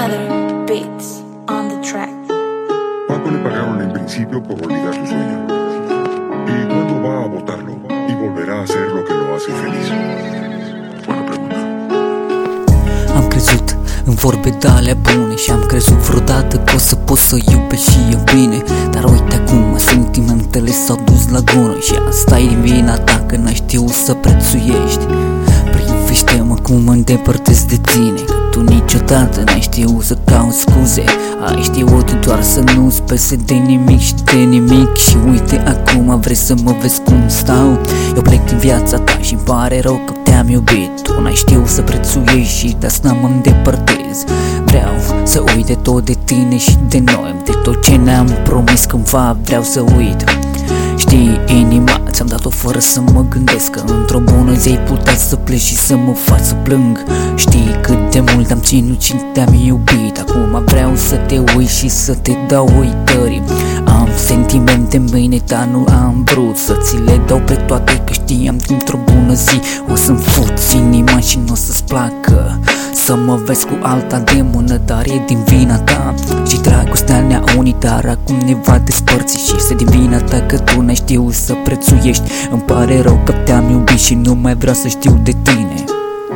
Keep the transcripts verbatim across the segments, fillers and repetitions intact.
Other beats on the track. ¿Cuánto le pagaron en principio por olvidar su sueño? ¿Y cuándo va a botarlo y volverá a hacer lo que lo hace feliz? Buena pregunta. Am crezut în vorbe de-alea bune și am crezut vreodată că o să pot să iubesc și eu bine. Dar uite acum, sentimentele s-au dus la gunoi și asta e din vina ta că n-ai știut să prețuiești. Privește-mă cum mă îndepărtez de tine, că tu niciodată n-ai știut să cauți scuze. Ai știut doar să nu-ți pese de nimic și de nimic. Și uite acum vrei să mă vezi cum stau. Eu plec din viața ta și-mi pare rău că te-am iubit. Tu n-ai știut să prețuiești și de asta mă îndepărtez. Vreau să uit de tot de tine și de noi, de tot ce ne-am promis cândva vreau să uit. Știi, inima ți-am dat-o fără să mă gândesc că într-o bună zi ai putea să pleci și să mă faci să plâng. Știi cât de mult am ținut și te-am iubit. Acum vreau să te uit și să te dau uitării. Am sentimente în mine, dar nu am vrut să ți le dau pe toate, că știam că într-o bună zi o să-mi fuți inima și nu o să-ți placă să mă vezi cu alta de mână, dar e din vina ta. Și dragostea ne-a unit, dar acum ne va despărți și este din vina ta că tu n-ai știut să prețuiești. Îmi pare rău că te-am iubit și nu mai vreau să știu de tine.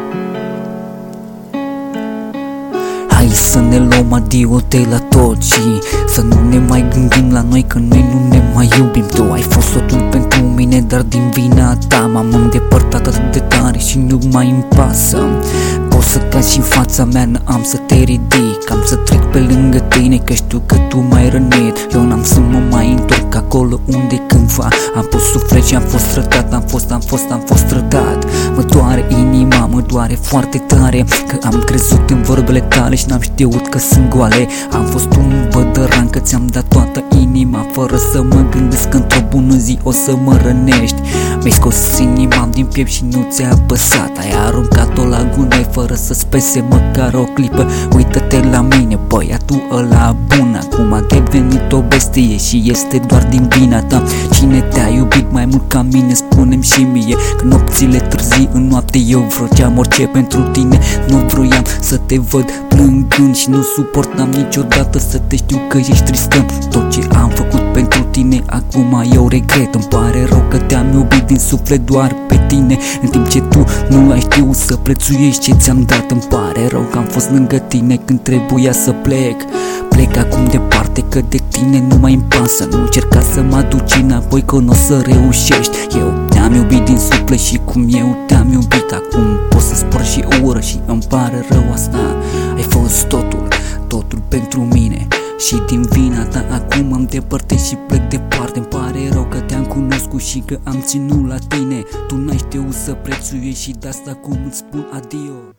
Hai să ne luăm adio de la tot și să nu ne mai gândim la noi, că noi nu ne mai iubim. Tu ai fost totul pentru mine, dar din vina ta m-am îndepărtat atât de tare și nu mai îmi pasă. Poți să cazi și în fața mea, n-am să te ridic, am să trec pe lângă tine, că știu că tu m-ai rănit. Eu n-am să mă mai întorc acolo unde cândva am pus suflet și am fost rădat. Am fost, am fost, am fost rădat. Mă doare inima, mă doare foarte tare, că am crezut în vorbele tale și n-am știut că sunt goale. Am fost un bădăran, că ți-am dat toată inima fără să mă gândesc că într-o bună zi o să mă rănești. Mi-ai scos inima din piept și nu ți-a apăsat. Ai aruncat-o la gunoi fără să-ți pese măcar o clipă. Uită-te la mine, băiatul ăla bun, acum a devenit o bestie și este doar din vina ta. Cine te-a iubit mai mult ca mine, spune-mi și mie, că nopțile târzii în noapte eu vroiam orice pentru tine. Nu vroiam să te văd plângând și nu suportam niciodată să te știu că ești tristă. Tot ce am făcut pentru tine acum eu regret. Îmi pare rău că te-am iubit din suflet doar pe tine, în timp ce tu nu ai știut să prețuiești ce ți-am dat. Îmi pare rău că am fost lângă tine când trebuia să plec. Plec acum departe, că de tine nu mai îmi pasă. Nu încerca să mă aduci înapoi, că nu o să reușești. Eu te-am iubit din suflet și cum eu te-am iubit. Acum pot să spor și ură și îmi pare rău asta. Ai fost totul, totul pentru mine și din vina ta acum am depărtez și plec departe. Îmi pare rău că te-am cunoscut și că am ținut la tine. Tu n-ai știut să prețuiești și de asta acum îți spun adio.